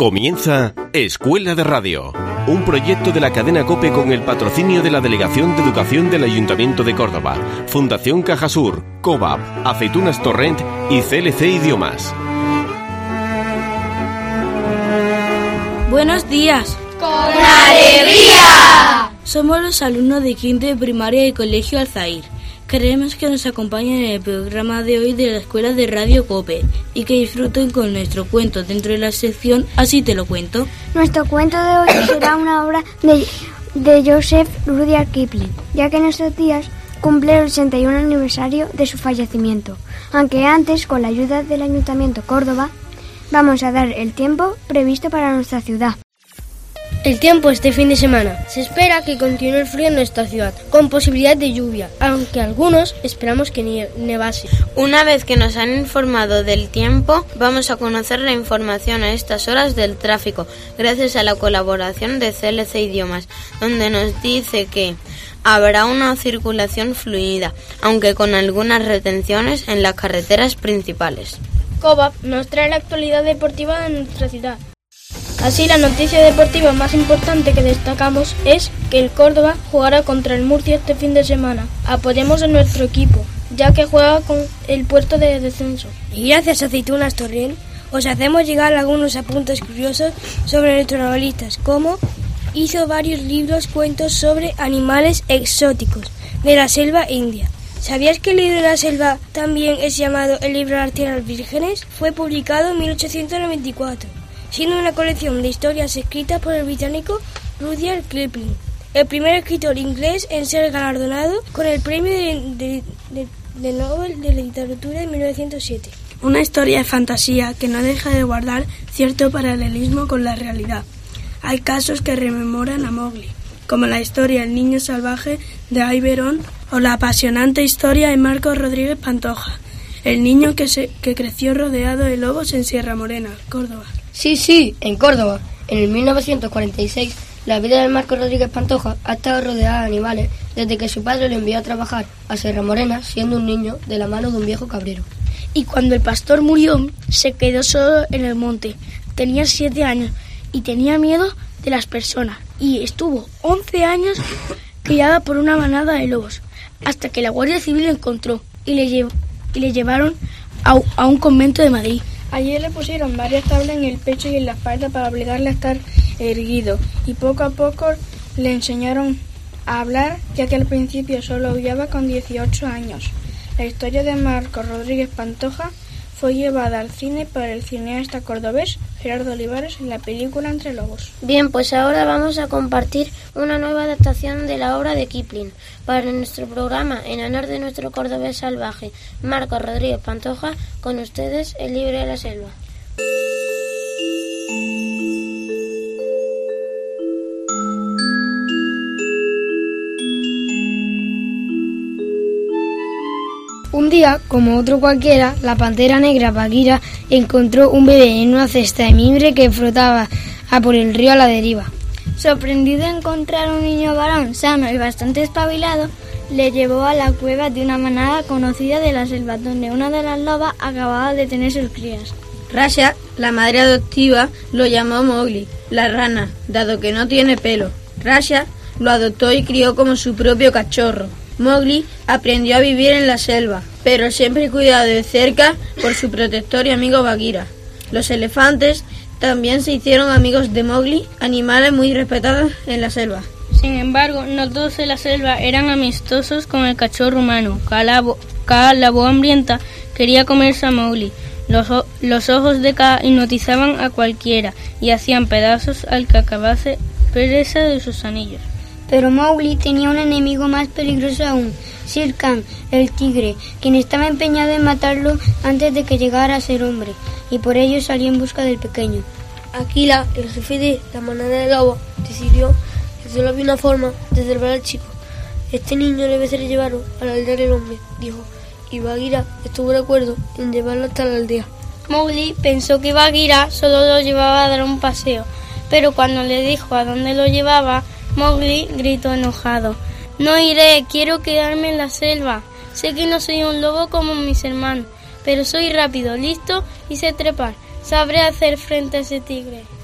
Comienza Escuela de Radio, un proyecto de la cadena COPE con el patrocinio de la Delegación de Educación del Ayuntamiento de Córdoba, Fundación Cajasur, COVAP, Aceitunas Torrent y CLC Idiomas. ¡Buenos días! ¡Con alegría! Somos los alumnos de quinto de primaria del Colegio Alzair. Queremos que nos acompañen en el programa de hoy de la Escuela de Radio COPE y que disfruten con nuestro cuento dentro de la sección Así te lo cuento. Nuestro cuento de hoy será una obra de Joseph Rudyard Kipling, ya que en estos días cumple el 81 aniversario de su fallecimiento. Aunque antes, con la ayuda del Ayuntamiento Córdoba, vamos a dar el tiempo previsto para nuestra ciudad. El tiempo este fin de semana. Se espera que continúe el frío en nuestra ciudad, con posibilidad de lluvia, aunque algunos esperamos que nevase. Una vez que nos han informado del tiempo, vamos a conocer la información a estas horas del tráfico, gracias a la colaboración de CLC Idiomas, donde nos dice que habrá una circulación fluida, aunque con algunas retenciones en las carreteras principales. COVAP nos trae la actualidad deportiva de nuestra ciudad. Así, la noticia deportiva más importante que destacamos es que el Córdoba jugará contra el Murcia este fin de semana. Apoyemos a nuestro equipo, ya que juega con el puesto de descenso. Y gracias a Aceitunas Torrent, os hacemos llegar algunos apuntes curiosos sobre nuestros novelistas, como hizo varios libros, cuentos sobre animales exóticos de la selva india. ¿Sabías que el libro de la selva también es llamado el libro de las tierras vírgenes? Fue publicado en 1894. Siendo una colección de historias escritas por el británico Rudyard Kipling, el primer escritor inglés en ser galardonado con el premio de Nobel de Literatura de 1907. Una historia de fantasía que no deja de guardar cierto paralelismo con la realidad. Hay casos que rememoran a Mowgli, como la historia El niño salvaje de Iberón o la apasionante historia de Marcos Rodríguez Pantoja, el niño que creció rodeado de lobos en Sierra Morena, Córdoba. Sí, en Córdoba. En el 1946, la vida de Marcos Rodríguez Pantoja ha estado rodeada de animales desde que su padre lo envió a trabajar a Sierra Morena siendo un niño de la mano de un viejo cabrero. Y cuando el pastor murió, se quedó solo en el monte. Tenía 7 años y tenía miedo de las personas. Y estuvo 11 años criada por una manada de lobos, hasta que la Guardia Civil lo encontró y le llevaron a un convento de Madrid. Allí le pusieron varias tablas en el pecho y en la espalda para obligarle a estar erguido, y poco a poco le enseñaron a hablar, ya que al principio solo aullaba con 18 años. La historia de Marcos Rodríguez Pantoja fue llevada al cine por el cineasta cordobés Gerardo Olivares en la película Entre lobos. Bien, pues ahora vamos a compartir una nueva adaptación de la obra de Kipling para nuestro programa en honor de nuestro cordobés salvaje, Marcos Rodríguez Pantoja. Con ustedes, El libro de la selva. Un día, como otro cualquiera, la pantera negra Bagheera encontró un bebé en una cesta de mimbre que flotaba por el río a la deriva. Sorprendido de encontrar un niño varón sano y bastante espabilado, le llevó a la cueva de una manada conocida de la selva, donde una de las lobas acababa de tener sus crías. Rasha, la madre adoptiva, lo llamó Mowgli, la rana, dado que no tiene pelo. Rasha lo adoptó y crió como su propio cachorro. Mowgli aprendió a vivir en la selva, pero siempre cuidado de cerca por su protector y amigo Bagheera. Los elefantes también se hicieron amigos de Mowgli, animales muy respetados en la selva. Sin embargo, no todos en la selva eran amistosos con el cachorro humano. Kaa, la boa hambrienta, quería comerse a Mowgli. Los ojos de Kaa hipnotizaban a cualquiera y hacían pedazos al que acabase presa de sus anillos. Pero Mowgli tenía un enemigo más peligroso aún, Shere Khan, el tigre, quien estaba empeñado en matarlo antes de que llegara a ser hombre, y por ello salió en busca del pequeño. Akela, el jefe de la manada de lobos, decidió que solo había una forma de salvar al chico. Este niño debe ser llevado a la aldea del hombre, dijo, y Bagheera estuvo de acuerdo en llevarlo hasta la aldea. Mowgli pensó que Bagheera solo lo llevaba a dar un paseo, pero cuando le dijo a dónde lo llevaba, Mowgli gritó enojado: «No iré, quiero quedarme en la selva. Sé que no soy un lobo como mis hermanos, pero soy rápido, listo y sé trepar. Sabré hacer frente a ese tigre».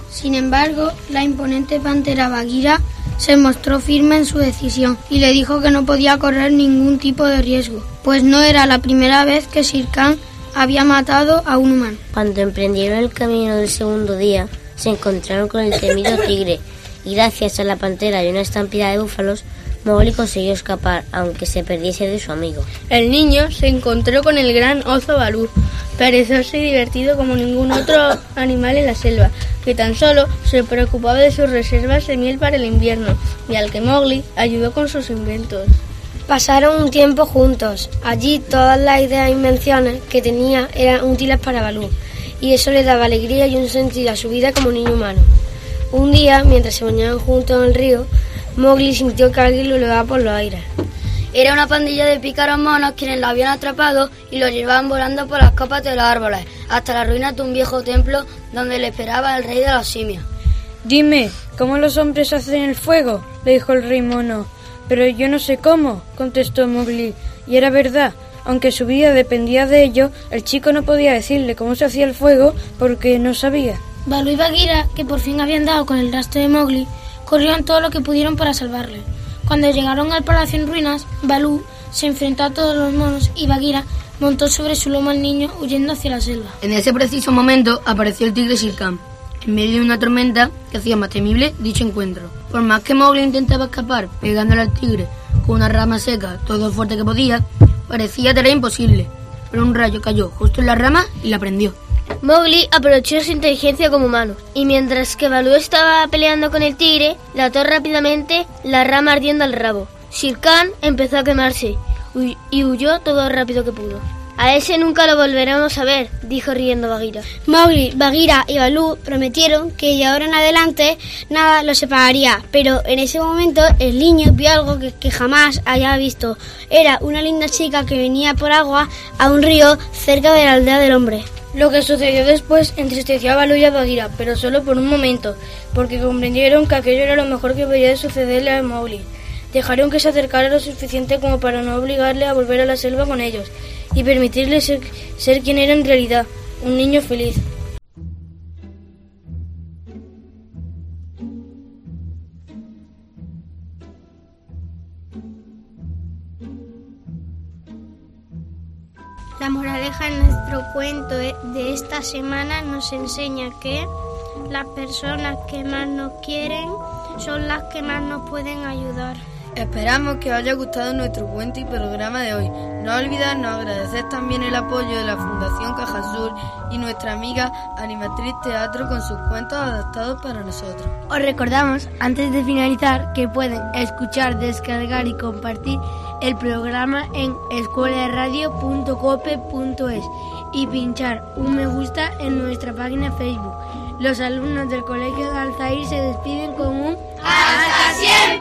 Sin embargo, la imponente pantera Bagheera se mostró firme en su decisión y le dijo que no podía correr ningún tipo de riesgo, pues no era la primera vez que Shere Khan había matado a un humano. Cuando emprendieron el camino del segundo día, se encontraron con el temido tigre y gracias a la pantera y una estampida de búfalos, Mowgli consiguió escapar, aunque se perdiese de su amigo. El niño se encontró con el gran oso Baloo, perezoso y divertido como ningún otro animal en la selva, que tan solo se preocupaba de sus reservas de miel para el invierno, y al que Mowgli ayudó con sus inventos. Pasaron un tiempo juntos. Allí todas las ideas e invenciones que tenía eran útiles para Baloo, y eso le daba alegría y un sentido a su vida como niño humano. Un día, mientras se bañaban juntos en el río, Mowgli sintió que alguien lo elevaba por los aires. Era una pandilla de pícaros monos quienes lo habían atrapado y lo llevaban volando por las copas de los árboles hasta las ruinas de un viejo templo donde le esperaba el rey de los simios. Dime, ¿cómo los hombres hacen el fuego?, le dijo el rey mono. Pero yo no sé cómo, contestó Mowgli. Y era verdad, aunque su vida dependía de ello, el chico no podía decirle cómo se hacía el fuego porque no sabía. Baloo y Bagheera, que por fin habían dado con el rastro de Mowgli, corrieron todo lo que pudieron para salvarle. Cuando llegaron al palacio en ruinas, Baloo se enfrentó a todos los monos y Bagheera montó sobre su lomo al niño huyendo hacia la selva. En ese preciso momento apareció el tigre Shere Khan, en medio de una tormenta que hacía más temible dicho encuentro. Por más que Mowgli intentaba escapar pegándole al tigre con una rama seca todo lo fuerte que podía, parecía tarea imposible, pero un rayo cayó justo en la rama y la prendió. Mowgli aprovechó su inteligencia como humano, y mientras que Baloo estaba peleando con el tigre, le ató rápidamente la rama ardiendo al rabo. Shere Khan empezó a quemarse y huyó todo lo rápido que pudo. A ese nunca lo volveremos a ver, dijo riendo Bagheera. Mowgli, Bagheera y Baloo prometieron que de ahora en adelante nada los separaría, pero en ese momento el niño vio algo que jamás había visto. Era una linda chica que venía por agua a un río cerca de la aldea del hombre. Lo que sucedió después entristeció a Baloo y a Bagheera, pero solo por un momento, porque comprendieron que aquello era lo mejor que podía sucederle a Mowgli. Dejaron que se acercara lo suficiente como para no obligarle a volver a la selva con ellos y permitirle ser quien era en realidad, un niño feliz. La moraleja en nuestro cuento de esta semana nos enseña que las personas que más nos quieren son las que más nos pueden ayudar. Esperamos que os haya gustado nuestro cuento y programa de hoy. No olvidarnos agradecer también el apoyo de la Fundación Caja Sur y nuestra amiga Animatriz Teatro con sus cuentos adaptados para nosotros. Os recordamos, antes de finalizar, que pueden escuchar, descargar y compartir el programa en escueladerradio.cope.es y pinchar un me gusta en nuestra página Facebook. Los alumnos del Colegio de Alzair se despiden con un ¡hasta siempre!